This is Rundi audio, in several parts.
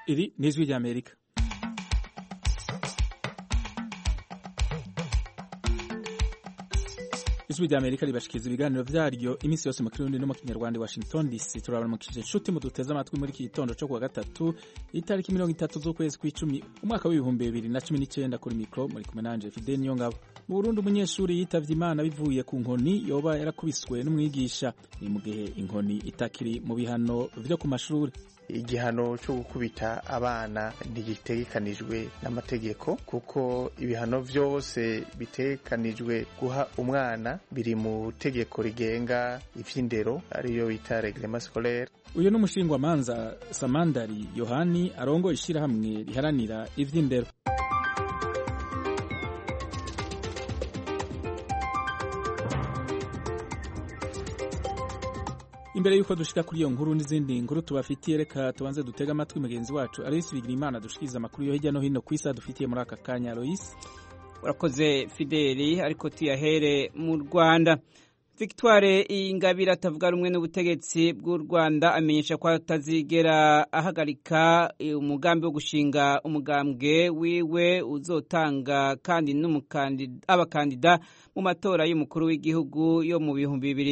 Iri ni ijwi ry'Amerika. Ijwi ry'Amerika ribashikiriza ibiganiro vyaryo iminsi yose mu Kirundi no mu Kinyarwanda. Washington DC turabaramukije nshuti muduteze amatwi muri iki gitondo cyo kuwa gatatu itariki 30 z'ukwezi kw'icumi umwaka w'2019 kuri mikro muri kumwe nanje Fidel Niyongabo. Mu Burundi umunyeshuri yitavye Imana bivuye ku nkoni yoba yarakubiswe n'umwigisha. Ni mu gihe inkoni itakiri mu bihano vyo ku mashuri. Igihano cyo gukubita abana ntigitegekanijwe n'amategeko kuko ibihano vyose bitegekanijwe guha umwana biri mu tegeko rigenga ivy'indero ariyo bita reglement scolaire. Uyu n'umushingwamanza Samandari Yohani arongo ishirahamwe riharanira ivy'indero. Imbere yuko dushika kuri iyo nkuru n'izindi nkuru tubafitiye, reka tubanze dutega amatwi mugenzi wacu Alois Bigirimana dushikiriza amakuru yo hirya no hino kw'isi dufitiye muri aka kanya. Alois, urakoze Fideli. Ariko tuyahere mu Rwanda. Victoire Ingabire atavuga rumwe n'ubutegetsi bw'u Rwanda amenyesha ko atazigera ahagarika umugambi wo gushinga umugambwe wiwe uzotanga kandi abakandida mu matora y'umukuru w'igihugu yo mu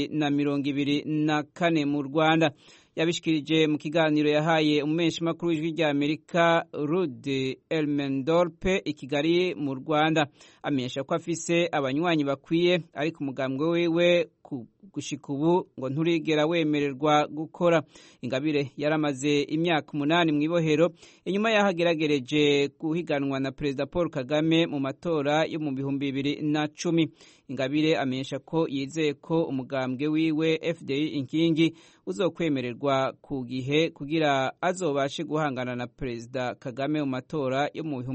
2024 mu Rwanda. Yabishikirije mu kiganiro yahaye umumenyesha makuru w'ijwi rya Amerika Rude Elmendorpe i Kigali mu Rwanda. Amenyesha ko afise abanywanyi bakwiye ariko umugambwe wiwe gushika ubu ngo nturigera wemererwa gukora. Ingabire yaramaze imyaka 8 mu ibohero inyuma yahageragereje guhiganwa na Perezida Paul Kagame mu matora yo mu 2010. Ingabire amenyesha ko yizeye ko umugambwe wiwe FDI inkingi uzokwemererwa ku gihe kugira azobashe guhangana na Perezida Kagame mu matora yo mu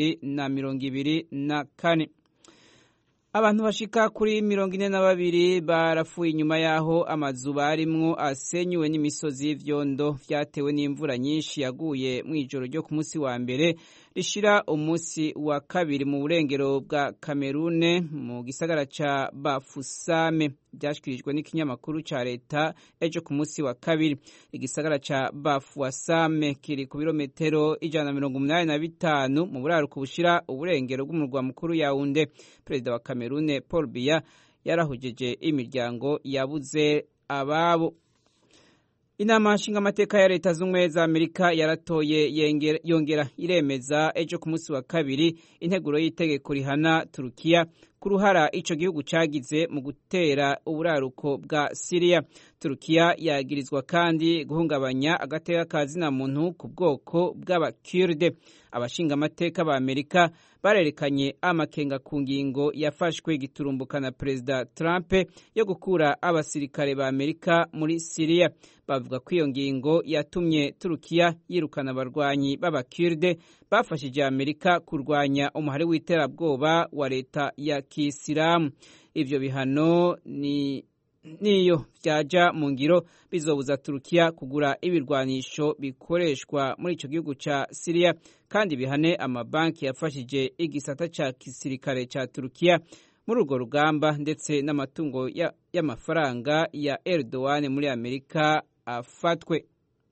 2024. Abantu bashika kuri 42 barafuye inyuma yaho amazu barimwo asenyuwe n'imisozi y'ivyondo vyatewe n'imvura nyinshi yaguye mu ijoro ryo ku munsi wa mbere rishira umunsi wa kabiri mu burengero bwa Kamerune mu gisagara ca Bafusame. Byashikirijwe n'ikinyamakuru ca leta ejo ku munsi wa kabiri. Igisagara ca Bafusame kiri ku birometero 185 mu buraruko bushira uburengero bw'umurwa mukuru Yaounde. Perezida wa Kamerune Paul Biya yarahujeje imiryango yabuze ababo. Inama nshingamateka ya leta z'ubumwe za Amerika yaratoye yongera iremeza ejo ku munsi wa kabiri integuro y'itegeko rihana Turukiya ku ruhara ico gihugu cagize mu gutera uburaruko bwa Syria. Turukiya yagirizwa kandi guhungabanya agateka kazina muntu ku bwoko bw'abakurde. Abashingamateka ba Amerika barerekanye amakenga ku ngingo yafashwe giturumbuka na Perezida Trump yo gukura abasirikare ba Amerika muri Syria. Bavuga ko iyo ngingo yatumye Turukiya yirukana abarwanyi b'abakurde bafashije Amerika kurwanya umuhari w'iterabwoba wa leta ya Kisilamu. Ivyo bihano niyo vyaja mu ngiro bizobuza Turukiya kugura ibirwanisho bikoreshwa muri ico gihugu ca Syria kandi bihane amabanki yafashije igisata ca gisirikare ca Turukiya muri urwo rugamba ndetse n'amatungo y'amafaranga ya Erdogan muri Amerika afatwe.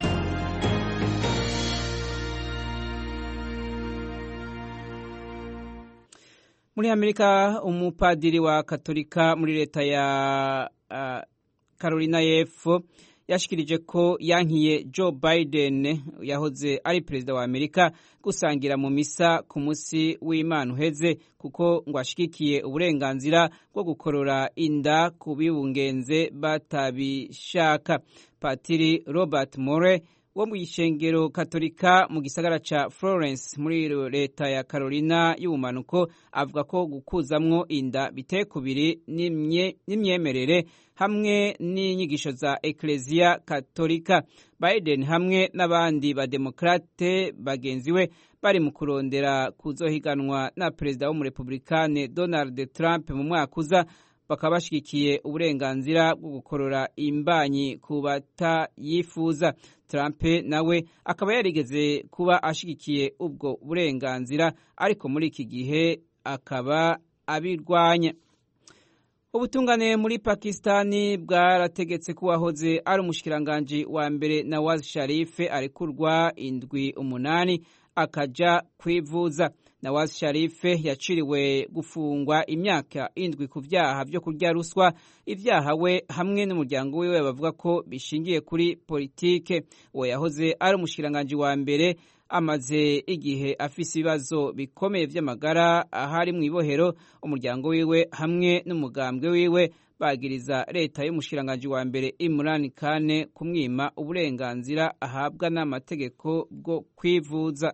Muri Amerika umupadiri wa Katolika muri leta ya Carolina y'Epfo yashikirije ko yankiye Joe Biden yahoze ari perezida wa Amerika gusangira mu misa ku munsi w'Imana uheze kuko ngo ashigikiye uburenganzira bwo gukorora inda ku bibungenze batabishaka. Patiri Robert Moore wo mu ishengero Katolika mu gisagara ca Florence muri leta ya Carolina y'ubumanuko avuga ko gukuzamwo inda biteye kubiri n'imyemerere hamwe n'inyigisho za Ecclesia Katolika. Biden hamwe n'abandi bademokrate bagenzi we bari mu kurondera kuzohiganwa na perezida w'umurepublikane Donald Trump mu mwaka uza bakaba bashigikiye uburenganzira bwo gukorora imbanyi ku batayifuza. Trump nawe akaba yarigeze kuba ashigikiye ubwo burenganzira ariko muri iki gihe akaba abirwanya. Ubutungane muri Pakistani bwarategetse ko uwahoze ari umushikiranganji wa mbere Nawaz Sharif arekurwa indwi umunani akaja kwivuza. Nawaz Sharif yaciriwe gufungwa imyaka indwi ku vyaha vyo kurya ruswa, ivyaha we hamwe n'umuryango wiwe bavuga ko bishingiye kuri politike. Uwo yahoze ari umushikiranganji wa mbere amaze igihe afise ibibazo bikomeye vy'amagara ahari mw'ibohero. Umuryango wiwe hamwe n'umugambwe wiwe bagiriza leta y'umushikiranganji wa mbere Imran Khan kumwima uburenganzira ahabwa n'amategeko bwo kwivuza.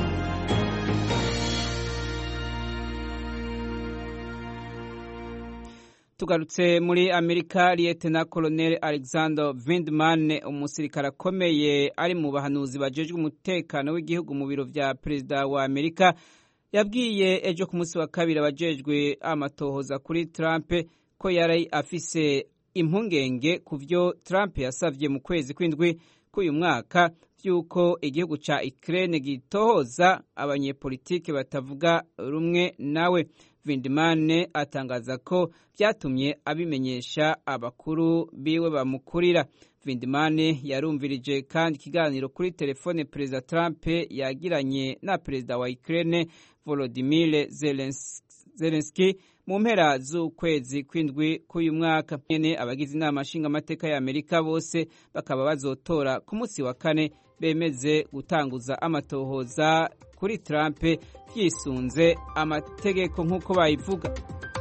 Tugarutse muri Amerika, Lieutenant Colonel Alexander Vindman, umusirikare akomeye ari mu bahanuzi bajejwe umutekano w'igihugu mu biro vya perezida wa Amerika, yabwiye ejo ku munsi wa kabiri abajejwe amatohoza kuri Trump ko yari afise impungenge ku vyo Trump yasavye mu kwezi kw'indwi k'uyu mwaka vy'uko igihugu ca Ukraine gitohoza abanyepolitike batavuga rumwe nawe. Vindman atangaza ko vyatumye abimenyesha abakuru biwe bamukurira. Vindman yarumvirije kandi ikiganiro kuri telefone Perezida Trump yagiranye na Perezida wa Ukraine Volodymyr Zelensky mu mpera z'ukwezi kw'indwi k'uyu mwaka. Nyene abagize inama nshingamateka ya Amerika bose bakaba bazotora ku munsi wa kane bemeze gutanguza amatohoza kuri Trump yisunze amategeko nk'uko bayivuga.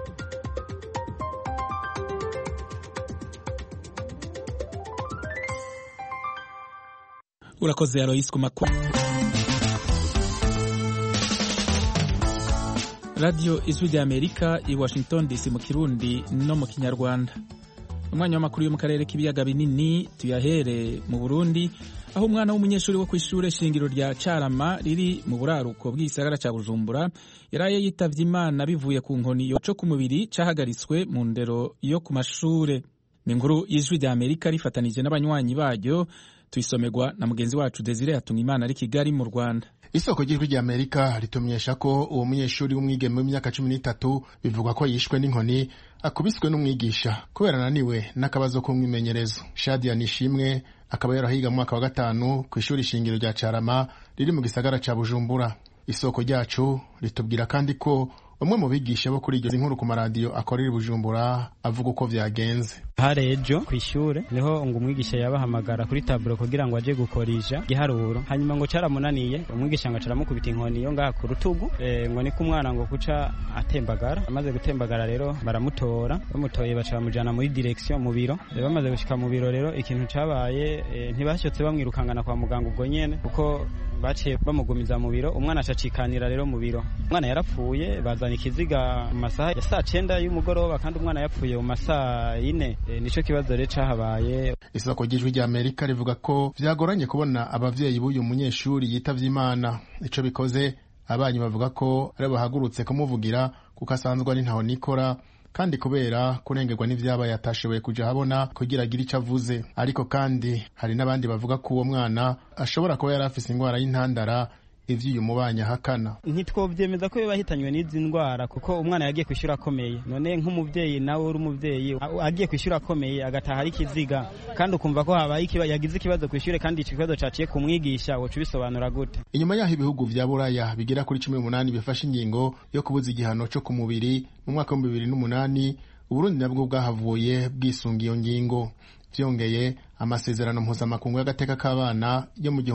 Urakoze Alois ku makuru. Radio Ijwi rya Amerika i Washington DC mu Kirundi no mu Kinyarwanda. Umwanya w'amakuru yo mu karere k'ibiyaga binini tuyahere mu Burundi, aho umwana w'umunyeshuri wo kw'ishure shingiro rya Carama riri mu buraruko bw'isagara ca Bujumbura yaraye yitavye Imana bivuye ku nkoni yo ku mubiri cahagaritswe mu ndero yo ku mashure. Ni inkuru y'Ijwi rya Amerika rifatanije n'abanywanyi baryo, tuyisomerwa na mugenzi wacu Desire Hatungimana ari Kigali mu Rwanda. Isoko ry'Ijwi rya Amerika ritumyesha ko uwo munyeshuri w'umwigeme w'imyaka 13 bivugwa ko yishwe n'inkoni akubiswe n'umwigisha kubera ananiwe n'akabazo k'umwimenyerezo. Shadia Nishimwe akaba yarahiga mu mwaka wa 5 ku ishuri shingiro rya Carama riri mu gisagara ca Bujumbura. Isoko ryacu ritubwira kandi ko umwe mu bigisha bo kuri iryo nkuru ku maradiyo akorera Bujumbura avuga uko vyagenze. Harejo kwishure niho ngo umwigisha yabahamagara kuri taburo kugira ngo aje gukorisha giharuro, hanyuma ngo caramunaniye umwigisha ngo caramukubita inkoni yo ngaha ku rutugu, ngo ni kumwana ngo kuca atembagara. Amaze gutembagara rero baramutora, bamutoye baca bamujana muri direction mu biro. Bamaze gushika mu biro rero ikintu cabaye ntibashotse bamwirukangana kwa muganga ubwo nyene kuko baciye bamugumiza mu biro. Umwana acacikanira rero mu biro, umwana yarapfuye. Bazana ikiziga mu masaha ya saa 9 y'umugoroba kandi umwana yapfuye mu masaha 4. Nico kibazo rero cahabaye. Isoko ry'Ijwi rya Amerika rivuga ko vyagoranye kubona abavyeyi b'uyu munyeshuri yitavye Imana. Ico bikoze abanyu bavuga ko ari bahagurutse kumuvugira kuko asanzwe ari ntaho nikora, kandi kubera kurengerwa n'ivyabaye atashoboye kuja habona kugira agire ico avuze. Ariko kandi hari n'abandi bavuga ko uwo mwana ashobora kuba yari afise ingwara y'intandara, ivyo umubanya hakana. Ntitwovyemeza ko bahitanywe n'izi ndwara kuko umwana yagiye kwishura akomeye. None nk'umuvyeyi nawe uri umuvyeyi agiye kwishura akomeye agataha ari kiziga kandi ukumva ko habaye yagize ikibazo kwishure kandi ico kibazo caciye kumwigisha, wocu bisobanura gute? Inyuma yaho ibihugu vya Buraya bigera kuri 18 bifashe ingingo yo kubuza igihano cyo ku mubiri mu mwaka wa 2008, Uburundi nabwo bwahavuye bwisunga iyo ngingo. Vyongeye amasezerano mpuzamakungu y'agateka k'abana yo mu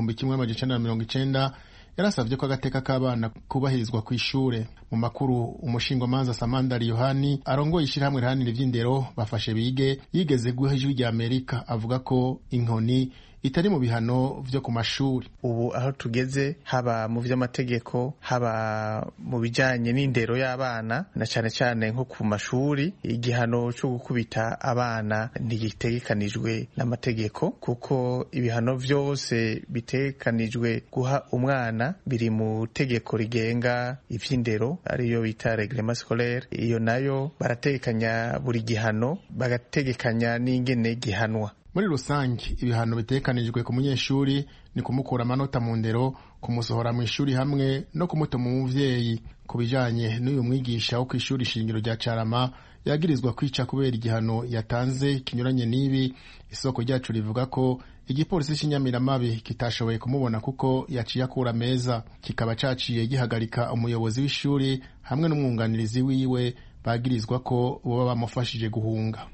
1990 yarasavye ko agateka k'abana kubahirizwa kw'ishure. Mu makuru umushingwamanza Samandari Yohani arongoye ishirahamwe rihanira ivy'indero bafashe bige yigeze guha Ijwi rya Amerika avuga ko inkoni itari mu bihano vyo ku mashuri. Ubu aho tugeze, haba mu vy'amategeko haba mu bijanye n'indero y'abana na cane cane nko ku mashuri, igihano cyo gukubita abana ntigitegekanijwe n'amategeko kuko ibihano vyose bitegekanijwe guha umwana biri mu tegeko rigenga ivy'indero ariyo bita reglement scolaire. Iyo nayo barategekanya buri gihano, bagategekanya n'ingene gihanwa. Muri rusange ibihano bitekanijwe ku munyeshuri ni kumukura amanota mu ndero, kumusohora mu ishuri hamwe no kumutuma umuvyeyi. Ku bijanye n'uyu mwigisha wo kw'ishuri shingiro rya Carama yagirizwa kwica kubera igihano yatanze kinyuranye n'ibi. Isoko ryacu rivuga ko igipolisi cy'Inyamiramabi kitashoboye kumubona kuko yaciye akura meza, kikaba caciye gihagarika umuyobozi w'ishuri hamwe n'umwunganirizi wiwe bagirizwa ko boba bamufashije guhunga.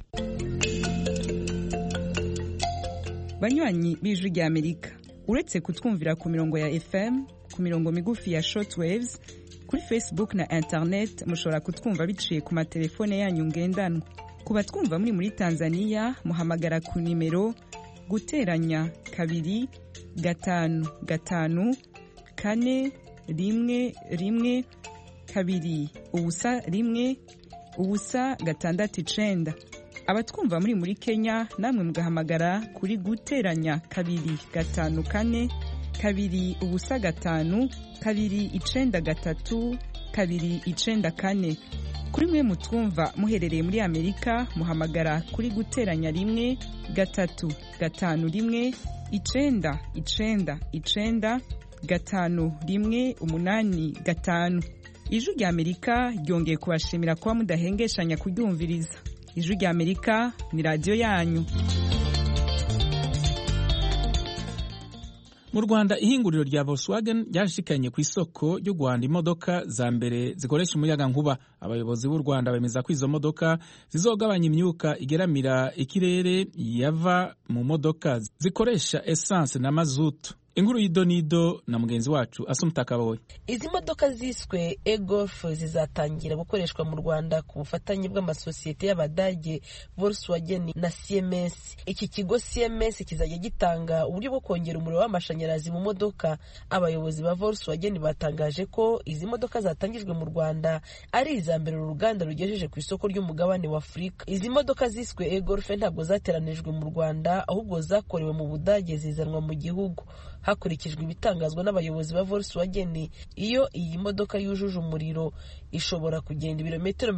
Banywanyi b'Ijwi rya Amerika, uretse kutwumvira ku mirongo ya FM, ku mirongo migufi ya shortwaves, kuri Facebook na internet mushobora kutwumva biciye ku matelefone yanyu ngendanwa. Ku batwumva muri Tanzania muhamagara ku nimero guteranya 255 4 1 2 ubusa 1 ubusa 6. Abatwumva muri Kenya namwe mugahamagara kuri guteranya 254 2 ubusa 5 2 93 2 94. Kuri mwe mutwumva muherereye muri Amerika muhamagara kuri guteranya 1 3 5 1 9 9 5 1 8 5. Ijwi rya Amerika ryongeye kubashimira kuba mudahengeshanya kuryumviriza. Ijwi rya Amerika ni radio yanyu. Mu Rwanda ihinguriro rya Volkswagen ryashikanye ku isoko ryo Rwanda imodoka za mbere zikoresha umuyaga nkuba. Abayobozi b'u Rwanda bemeza ko izo modoka zizogabanya imyuka igeramira ikirere yava mu modoka zikoresha essence na mazutu. Inkuru y'idonido na mugenzi wacu Asumta Kaboyi. Izi modoka ziswe e-Golf zizatangira gukoreshwa mu Rwanda ku bufatanye bw'amasosiyete y'Abadage Volkswagen na CMS. Iki kigo CMS kizajya gitanga uburyo bwo kongera umuriro w'amashanyarazi mu modoka. Abayobozi ba Volkswagen batangaje ko izi modoka zatangijwe mu Rwanda ari iza mbere uruganda rugejeje ku isoko ry'umugabane wa Afurika. Izi modoka ziswe e-Golf ntabwo zateranijwe mu Rwanda ahubwo zakorewe mu Budage zizanwa mu gihugu. Hakurikijwe ibitangazwa n'abayobozi ba Volkswagen, iyo iyi modoka yujuje umuriro ishobora kugenda ibirometero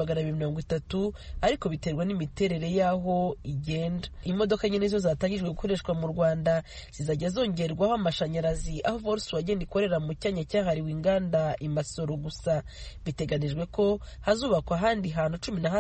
230, ariko biterwa n'imiterere yaho igenda. Imodoka nyine zo zatangijwe gukoreshwa mu Rwanda zizajya zongerwaho amashanyarazi, aho Volkswagen ikorera mu cyanya cyahariwe inganda i Masoro gusa. Biteganijwe ko hazubakwa ahandi hantu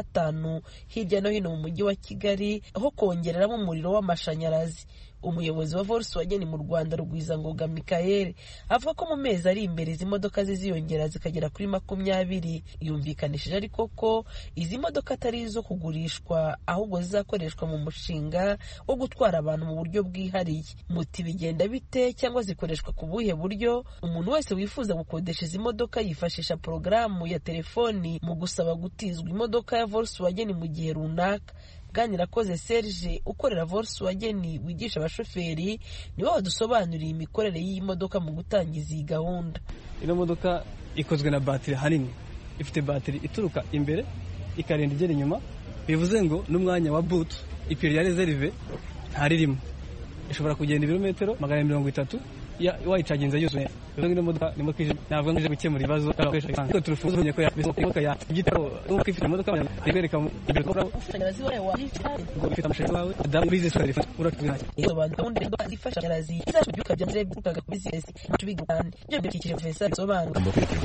15 hirya no hino mu mujyi wa Kigali aho kongereramo umuriro w'amashanyarazi. Umuyobozi wa Volkswagen mu Rwanda Rugwizangoga Michael avuga ko mu mezi ari imbere izi modoka ziziyongera zikagera kuri 20. Yumvikanishije ariko ko izi modoka atari izo kugurishwa ahubwo zizakoreshwa mu mushinga wo gutwara abantu mu buryo bwihariye. Muti bigenda bite cyangwa zikoreshwa ku buhe buryo? Umuntu wese wifuza gukodesha izi modoka yifashisha porogaramu ya telefoni mu gusaba gutizwa imodoka ya Volkswagen mu gihe runaka. Ganirakoze Serge ukorera Volkswagen wigisha abashoferi niwe wadusobanuriye imikorere y'iyi modoka mu gutangiza iyi gahunda. Ino modoka ikozwe na battery hanini, ifite battery ituruka imbere ikarinda igera inyuma, bivuze ngo n'umwanya wa boot ipiri ya reserve ntaririmo, ishobora kugenda ibirometero 130 wayicaginze yuzuye. Ino modoka ni modoka ntabwo ngije gukemura ibibazo abakoresha ko turufuza ko yabisohoka ya gitaro uko ifite modoka ibereka ibyo ko amashanyarazi wawe ifite amashanyarazi wawe adamu business telefone urakubira iyo bantu ifasha amashanyarazi izabyuka byanze bukaga ku business tubigane byo bikikije professor bisobanura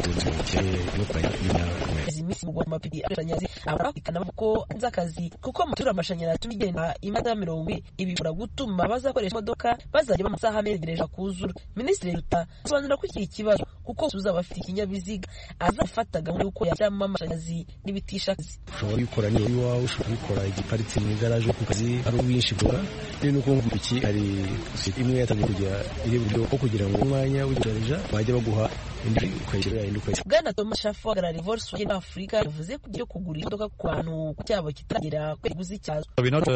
izi misi mu mapipi amashanyarazi abakana ko nzakazi kuko mutura amashanyarazi tubigenda imada 70 ibibura gutuma bazakoresha modoka bazajya bamasaha megereje kuzura. Ministre Ruta sobanura ko iki kibazo kuko uzaba afite ikinyabiziga azafataga nk'uko yashyiramo amashanyarazi n'ibitishakazi. Ushobora gukora niyo iwawe, ushobora gukora igiparitse mu igaraje ku kazi ari ubwinshi bwa nuko iki ari imwe yatangiye kujya iri buryo ko kugira ngo umwanya w'igaraje bajye baguha indi kwegera indi kwegera. Bwana Thomas Shafu agarariye Volkswagen Africa yavuze ko kugura imodoka ku bantu cyabo kitagera kweguzi cyazo.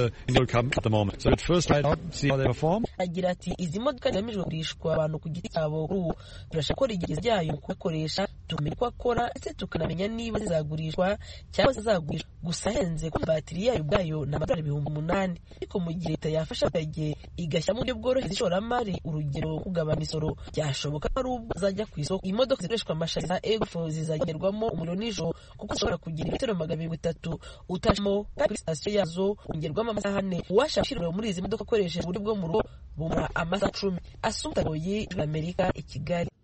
Agira ati izi modoka zamijwe kugurishwa abantu ku giti cyabo kuri turashaka ko rigeze ryayo kukoresha tumenye ko akora ndetse tukanamenya niba zizagurishwa cyangwa zizagurishwa. Gusa henze ko batiri yayo bwayo na $8,000 ariko mu gihe leta yafasha abaturage igashyira mu buryo bworoshye ishoramari, urugero kugabanya imisoro, byashoboka ari ubwo zajya ku isoko. Imodoka zikoreshwa amashanyarazi e-Golf zizagerwamo umuriro nijoro kuko zishobora kugira ibitero 230 utashimo kandi station yazo ongerwamo amasaha 4. Uwashakira muri izi modoka akoresheje uburyo bwo mu rugo bumara amasaha 10. Asumta Boyi, Amerika, i Kigali.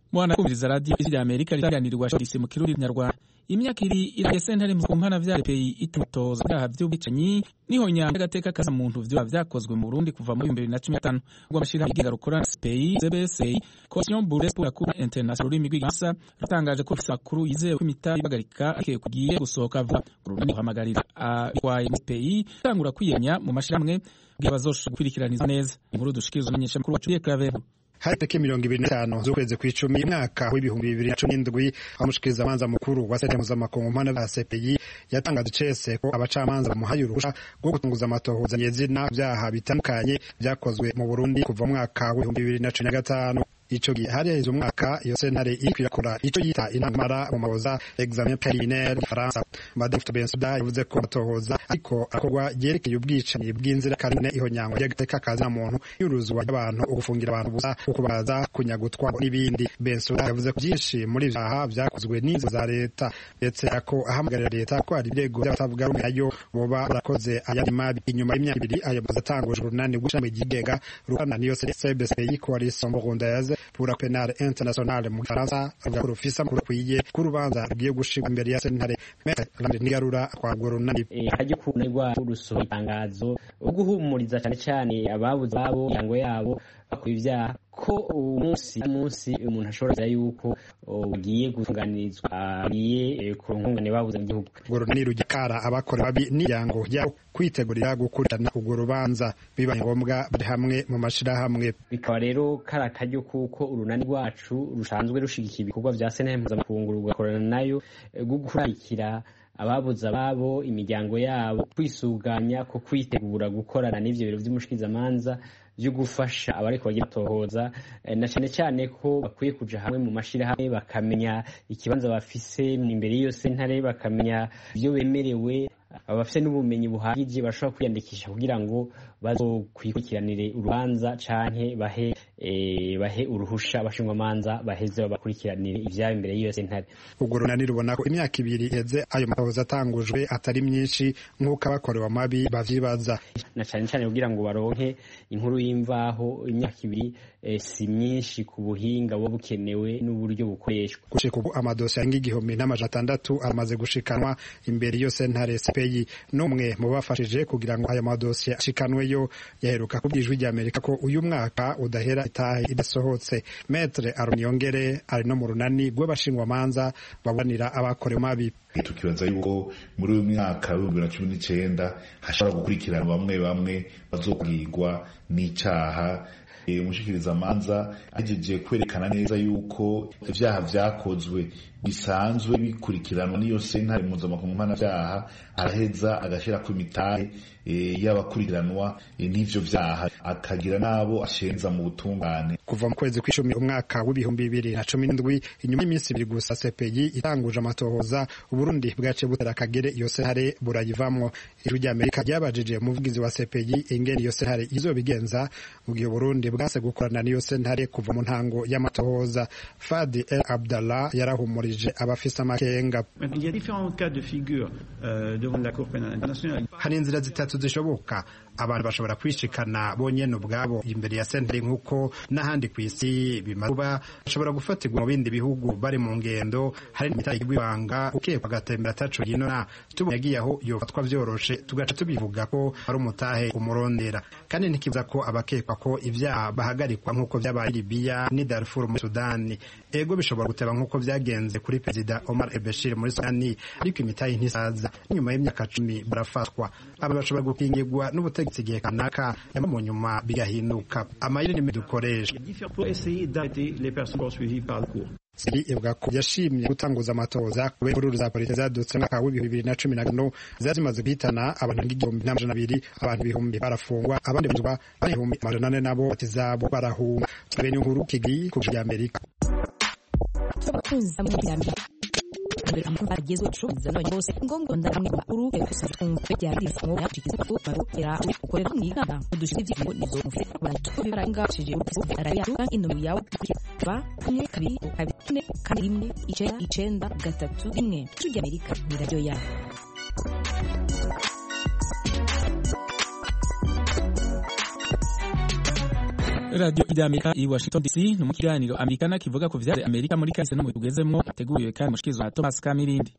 mwana kumviriza radio ijwi rya Amerika ritanganirwa shorisi mu kirundi nyarwanda. Imyaka iri iragiye sentare mu mpana vya RPI itutoza byaha by'ubwicanyi niho nyanga gateka kaza muntu vyo vyakozwe mu Burundi kuva mu 2015 ngo amashira igiga rukorana SPI CBC Commission Burundaise pour la Cour Internationale y'Imigwigasa rutangaje ko fisakuru yizewe kwimita ibagarika ake kugiye gusohoka vuba Burundi hamagarira kwaye SPI tangura kwiyenya mu mashiramwe bw'abazoshikirikiraniza neza inkuru dushikirizwa n'anyesha mukuru wacu Claver. Tariki 25 z'ukwezi kw'icumi mwaka w'ibihumbi 2017 amushikiriza amanza mukuru wa sentare mpuzamakungu mpana ya CPI yatangaje cese ko abacamanza bamuhaye uruhusha rwo gutunguza amatohoza nyezina byaha bitandukanye byakozwe mu Burundi kuva mu mwaka w'ibihumbi 2015. Ico gihe hariya umwaka iyo sentare ikwirakora ico yita intamara mu mahoza examen préliminaire France. Madame Bensuda yavuze ko amatohoza ariko akorwa yerekeye ubwicanyi bw'inzira karine ihonyango y'agateka kaza muntu y'uruzwa y'abantu ugufungira abantu busa ukubaza kunyagutwa n'ibindi. Bensuda yavuze ko byinshi muri byaha byakozwe n'izo za leta ndetse ako ahamagarira leta ko ari birego by'abatavuga rumwe ayo boba barakoze ayandi mabi. Inyuma y'imyaka 2 ayo bazatanguje urunani gushami gigega rukana niyo CBC Coalition Burundaise pour la pénale internationale mu Faransa avuga ko rufisa mu kwiye ku rubanza rugiye gushika imbere ya sentare Lande Nigarura kwa Gorunani haje kunegwa urusoho itangazo uguhumuriza cyane ababuze abo yango yabo bakwivya ko umunsi umuntu ashobora yuko ugiye gutunganirizwa agiye kurunkungane babuze mu gihugu. Gorunani rugikara abakora babi n'yango ya kwitegurira gukurikirana urwo rubanza bibaye ngombwa bari hamwe mu mashirahamwe. Bikaba rero karakaryo kuko urunani rwacu rusanzwe rushigikira ibikorwa vya sentare mpuzamakungu rugakorana nayo gukurikira ababuze ababo imiryango yabo kwisuganya ko kwitegura gukorana n'ivyo biro vy'umushikirizamanza byo gufasha abariko bagira tohoza na cyane ko bakwiye kuja hamwe mu mashirahamwe bakamenya ikibanza bafise imbere y'iyo sentare bakamenya ibyo bemerewe abafite n'ubumenyi buhagije bashobora kwiyandikisha kugira ngo bazokwikiranire urubanza canke bahe uruhusha abashingwa manza baheze babakurikiranire ivyaba imbere y'iyo sentare. Ubwo runani rubona ko imyaka 2 iheze ayo matohoza atangujwe atari myinshi nk'uko abakorewe amabi bavyibaza na cyane kugira ngo baronke inkuru y'imvaho imyaka 2 si myinshi ku buhinga bwo bukenewe n'uburyo bukoreshwa. Gushika ubu amadosiye y'igihumbi n'amajana 6 aramaze gushikanwa imbere y'iyo sentare CPI. N'umwe mu bafashije kugira ngo aya madosiye ashikanwe yo yaheruka kubwijwe rya Amerika ko uyu mwaka udahera itahe idasohotse. Maître Aronyongere ari no mu runani rw'abashingwa manza babanira abakorewe mabi. Tukibaza yuko muri uyu mwaka wa 2019 hashobora gukurikirana bamwe bazokugirwa n'icaha. Umushikiriza manza ajeje kwerekana neza yuko ivyaha vyakozwe bisanzwe bikurikiranwa n'iyo sentare mpuzamakungu mpana vyaha araheza agashira ku imitahe y'abakurikiranwa n'ivyo vyaha akagira nabo ashenza mu butungane. Kuva mu kwezi kw'icumi umwaka w'ibihumbi 2017 inyuma y'iminsi 2 gusa CPI itanguje amatohoza Uburundi bwace butera kagere iyo sentare burayivamwo. Ijwi rya Amerika ryabajije umuvugizi wa CPI ingene iyo sentare izobigenza mu gihe Burundi bwase gukorana n'iyo sentare kuva mu ntango y'amatohoza. Fadi El Abdallah yarahumurije abafisa amakenga. Hari inzira zitatu zishoboka abantu bashobora kwishikana bonyene ubwabo imbere ya sentare nk'uko n'ahandi ku isi bimaruba bashobora gufatirwa mu bindi bihugu bari mu ngendo hari imitari y'ibanga ukekwa gatembera taco yinona tubuyagiye aho yofatwa vyoroshe tugaca tubivuga ko ari umutahe umurondera kandi nikiza ko abakekwa ko ivyaha bahagarikwa nk'uko vyabaye Libya ni Darfur mu Sudani. Ego bishobora guteba nk'uko vyagenze kuri President Omar el-Bashir muri Sudani ariko imitahe ntisaza nyuma y'imyaka 10 barafatwa aba bashobora gukingirwa n'ubutegetsi gihe kanaka yama mu nyuma bigahinduka amayire n'imidukoresha. Siri ivuga ko yashimye gutanguza amatoza kubera ururu za polisi zadutse mwaka wa 2015 zazimaze guhitana abantu 1200 abantu 1000 barafungwa abandi bazwa 800 nabo batizabo barahuma. Twebwe inkuru kigi ku ya Amerika. Agezwe cyoza no bose ngombwa ndamwe makuru kusifunga byarisa ngo yakiza ko barokera ukorera mwigana udushitse by'ingo nizo mufite baranga cije araya ino yawe ba kumwe kabi kabine kandi rimwe icenda gatatu rimwe tujya Amerika ni radio ya Radio Amerika i Washington DC ni mu kiganiro Amerikana kivuga ku vyaze Amerika muri kahise no mu tugezemwo ateguriwe kandi mushikizwa na Thomas Kamirindi.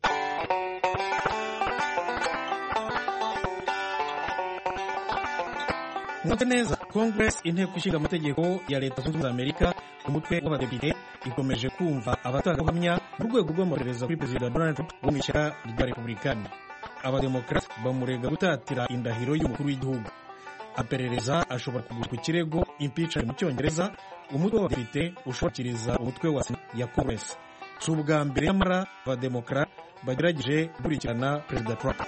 Mwumve neza, Congress inteko ishinga amategeko ya Leta Zunze Ubumwe za Amerika umutwe w'abadepite ikomeje kumva abatangabuhamya mu rwego rw'amaperereza kuri Perezida Donald Trump wo mu ishyaka rya Republikani. Abademokrate bamurega gutatira indahiro y'umukuru w'igihugu. Aperereza ashobora kugura ku kirego impeachment mu Cyongereza, umutwe w'abadepite ushobokiriza umutwe wa ya Congress. Si ubwa mbere nyamara abademokrate bagerageje gukurikirana Perezida Trump.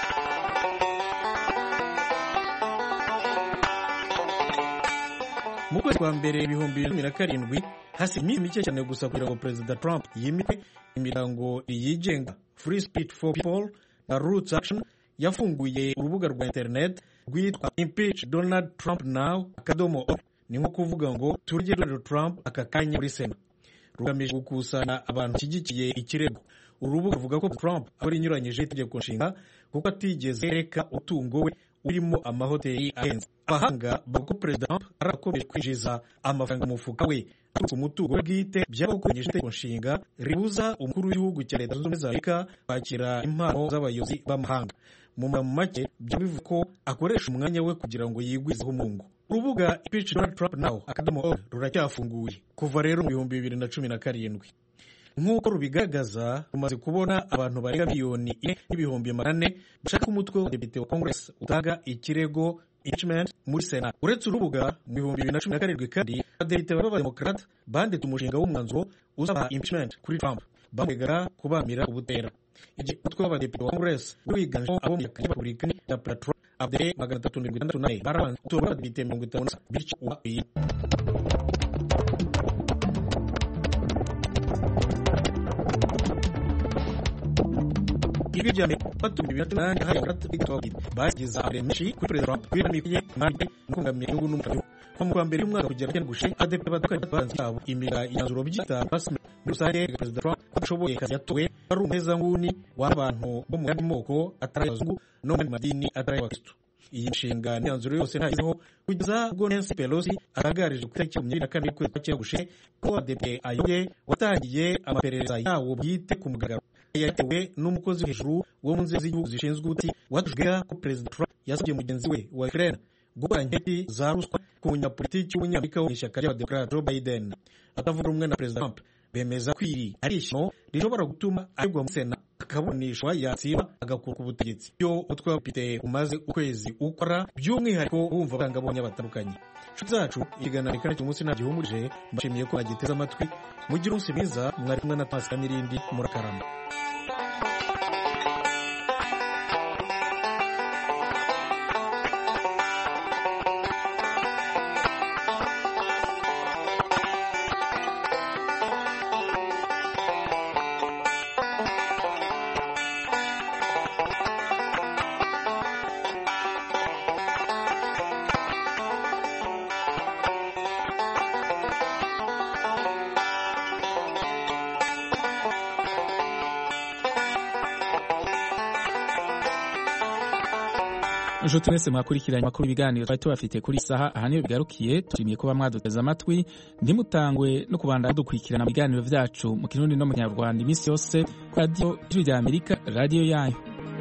Mu kwezi kwa mbere 2017 hasi iminsi mike cyane gusa kugira ngo Perezida Trump yimikwe, imirango yigenga Free Speech for People na Roots Action yafunguye urubuga rwa internet rwitwa Impeach Donald Trump Now .org. Ni nko kuvuga ngo turye Donald Trump aka kanya muri Sena. Rugamije gukusanya abantu kigikiye ikirego. Urubuga ruvuga ko Trump ari inyuranyije itegeko nshinga kuko atigeze reka utungo we urimo amahoteli ahenze. Abahanga bavuga ko Perezida Trump arakomeje kwinjiza amafaranga mu mufuka we ku mutungo we bwite byabakoresheje itegeko nshinga ribuza umukuru w'igihugu cya Leta Zunze Ubumwe za Amerika kwakira impano z'abayobozi b'amahanga. Mu make byabivuga ko akoresha umwanya we kugira ngo yigwizeho umungu. Urubuga Impeach Donald Trump Now .org ruracyafunguye kuva rero mu 2017. Nk'uko rubigaragaza rumaze kubona abantu barenga miliyoni 4,400 bashaka umutwe w'abadepite wa Congress utanga ikirego impeachment muri Sena. Uretse urubuga mu 2017 kandi abadepite b'abademokrate banditse umushinga w'umwanzuro usaba impeachment kuri Trump bamwegara kubamira ubutera. Igihe umutwe w'abadepite wa Congress wiganjemo abo mu ishyaka Republican ya Trump abdere 368 barabanza gutora abadepite 50 bityo ubaye Ibi byame batumye biratanga hari agatwabit bagiza aremeshi kuri Perezida Trump kwiramiye mande nkungamye y'ubu n'umutwe ko mu kwambere y'umwaka kugera cyane gushe adepite badakanye baranze yabo imira yanzuro byita basme musare Perezida Trump ashoboye kazi yatowe ari umeza nguni w'abantu bo mu yandi moko atarayazungu no mu madini atarayabakristo. Iyi nshinga n'yanzuro yose ntayizeho kugeza ubwo Nancy Pelosi aragarije ku itariki 24 kwezi kwa gushe ko adepite ayoye watangiye amaperereza yawo bwite ku mugaragaro yatewe n'umukozi hejuru wo mu nzego z'igihugu zishinzwe ubuti watujwega ko Perezida Trump yasabye mugenzi we wa Ukraine gukora inketi za ruswa ku munyapolitiki w'umunyamerika wo ishyaka ry'abademokrate Joe Biden. Atavuga rumwe na Perezida Trump bemeza ko iri ari ishyano rishobora gutuma aregwa mu Sena akaboneshwa yatsiba agakura ku butegetsi. Yo utwa pite umaze ukwezi ukora by'umwihariko bumva abangabonye batandukanye. Nshuti zacu igana rikana cy'umunsi nagihumurije mbashimiye ko agiteza amatwi mugira umunsi mwiza mwari kumwe na Thomas Kamirindi murakarama. Nshuti mwese mwakurikiranye amakuru ibiganiro twari tubafite kuri saha ahanini bigarukiye. Tushimiye kuba mwaduteze amatwi ndimutangwe no kubandanya dukurikirana ibiganiro vyacu mu Kirundi no mu Kinyarwanda iminsi yose ku radio ya Amerika, radio yayo.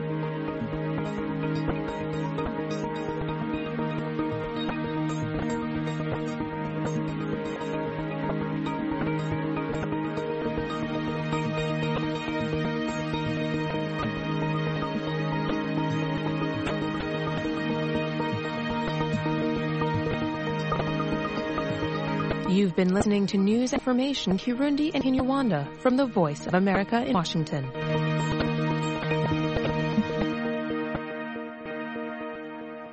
You've been listening to news information Kirundi and Kinyarwanda from the Voice of America in Washington.